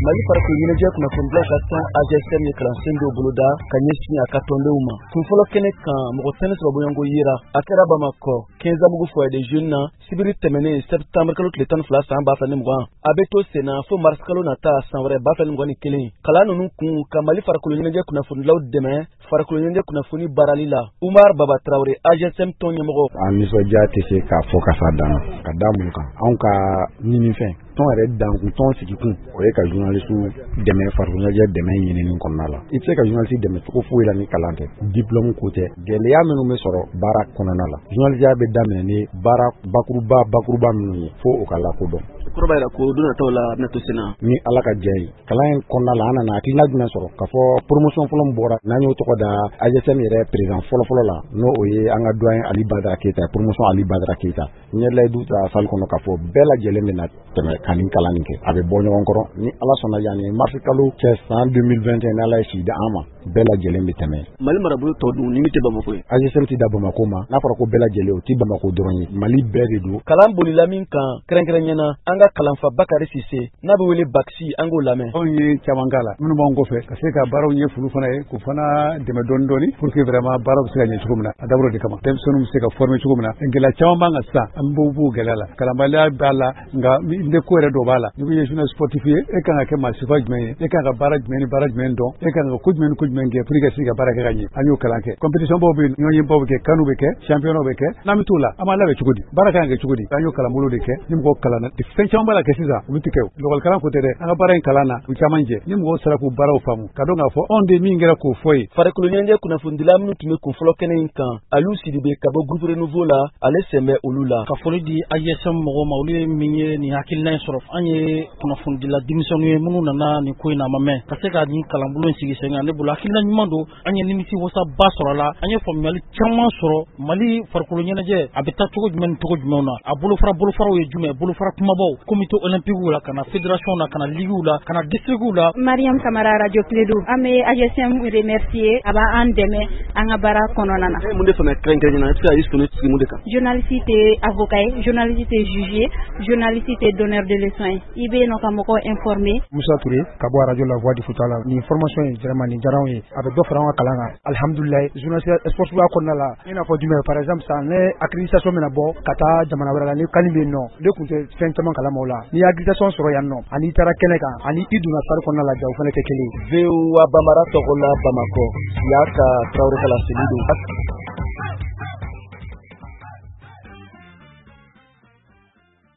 Mali farikolo ɲɛnajɛ kunnafoni ka tɔn AGSM ye kalansen dɔw boloda ka ɲɛsin a ka tɔndenw ma. Kunfɔlɔ kɛnɛ kan mɔgɔ 10 sababuyanko yera a kɛra Bamakɔ 15 amugu foyer des jeunes na sibiri tɛmɛnen septembre kalo tile 12 san 2020 a bɛ to sen na fo mars kalo nata san wɛrɛ 2021. Kalan ninnu kun ka Mali farikolo ɲɛnajɛ kunnafonilaw dɛmɛ farikolo ɲɛnajɛ kunnafoni baarali la. Umar Baba Traoré AGSM tɔn ɲɛmɔgɔ. A nisɔndiya tɛ se k'a fɔ ka s'a dan na ka da mun kan anw ka ɲinifɛn tɔn yɛrɛ dankun tɔn sigikun o ye ka journaliste dɛmɛ farikolo ɲɛnajɛ dɛmɛ ɲinini kɔnɔna la. I tɛ se ka journaliste dɛmɛ cogo foyi la ni kalan tɛ diplôme ko tɛ gɛlɛya minnu bɛ sɔrɔ baara kɔnɔna la journalisme bɛ daminɛ ni baara bakuruba minnu ye fo o ka lakodɔn. Kɔrɔba yɛrɛ ko don nataw la a bɛna to sen na ni Ala ka diya ye kalan in kɔnɔna la an nana hakilina jumɛn sɔrɔ k'a fɔ promotion fɔlɔ min bɔra n'an y'o tɔgɔ da AGSM yɛrɛ président fɔlɔ la n'o o ye an ka doyen Ali Badara Keyita promotion Ali Badara Keyita n ye layidu ta salle kɔnɔ k'a fɔ bɛɛ lajɛlen bɛna tɛmɛ ka nin kalan nin kɛ a bɛ bɔ ɲɔgɔn kɔrɔ ni Ala sɔnna yanni mars kalo cɛ san 2021 ni Ala ye si di an ma bɛɛ lajɛlen bɛ tɛmɛ. Mali marabolo tɔ dun ni min tɛ Bamako ye AGSM tɛ da Bamako ma n'a fɔra ko bɛɛ lajɛlen o tɛ Bamako dɔrɔn ye Mali bɛɛ de don. Kalan bolila min kan kɛrɛnkɛrɛnɲɛna an ka kalanfa Bakari Sise n'a bɛ wele Baxi an k'o lamɛn. Anw ye caman k'a la minnu b'an kɔfɛ ka se ka baaraw ɲɛ fulu fana ye k'o fana dɛmɛ dɔɔni pour que vraiment baaraw bɛ se ka ɲɛ cogo min na a dabɔra de kama denmisɛnninw bɛ se ka former cogo min na gɛlɛya caman b'an kan sisan an b'o gɛlɛya la kalanbaliya b'a la nka ne ko yɛrɛ dɔ b'a la n'i ye journaliste sportif ye e kan ka kɛ maa sifa jumɛn ye e kan ka baara jumɛn ni baara jumɛn dɔn e kan ka ko jumɛn ni ko jumɛn kɛ pour que ka se ka baara kɛ ka ɲɛ an y'o kalan kɛ compétition baw bɛ yen ɲɔgɔnyebaw bɛ kɛ kanu bɛ kɛ championnat bɛ kɛ n'an bɛ t'o la an b'a labɛn cogo di baara kan ka kɛ cogo di an y'o kalanbolo de kɛ ni mɔgɔw kalanna fɛn caman b'a la kɛ sisan olu tɛ kɛ o kalan ko tɛ dɛ an ka baara in kalan na u caman jɛ ni mɔgɔw sera k'u baaraw faamu ka dɔn k'a fɔ anw de min kɛra k'o fɔ ye. Farikolo ɲɛnajɛ kunnafonidila minnu tun bɛ kunfɔlɔ kɛnɛ in kan Aliou Sidibe ka bɔ groupe renouveau la ale sen bɛ olu la. Ka foli di AGSM mɔgɔw ma olu ye min ye nin hakilina in sɔrɔ an ye kunnafonidila denmisɛnninw ye minnu nana nin ko in na a ma mɛn ka se ka nin kalanbolo in sigi sen kan ne bolo hakilina ɲuman don an ye nimisi wasaba sɔrɔ a la an ye faamuyali caman sɔrɔ Mali farikolo ɲɛnajɛ a bɛ taa cogo jumɛn ni cogo jumɛnw na a bolofaraw ye jumɛn bolofara kumabaw comité olympique la kana fédération na kana ligue la kana district la. Mariam Kamara Radio Clédou an bɛ AGSM remercier a b'an dɛmɛ an ka baara kɔnɔna na. Mun de fana kɛrɛnkɛrɛnnen est-ce que a y'i sɔnni sigi mun de kan. Journaliste tɛ avocat ye journaliste tɛ juge ye journaliste tɛ donneur de leçon ye i bɛ yen nɔ ka mɔgɔw informer. Musa Touré ka bɔ radio la voix du futala ni formation ye vraiment ni diyara anw ye a bɛ dɔ fara an ka kalan kan alhamdulilayi journaliste sportifu kɔnɔna la i n'a fɔ jumɛn par exemple sisan ne accréditation min na bɔ ka taa jamana wɛrɛ la ni kani bɛ yen nɔ ne tun tɛ fɛn caman kalama o la n'i ye accréditation sɔrɔ yan nɔ ani i taara kɛnɛ kan ani i donna salle kɔnɔna la ja o fana tɛ kelen ye. VOA Bambara tɔgɔ la Bamakɔ Yaka Traoré Kala Selido.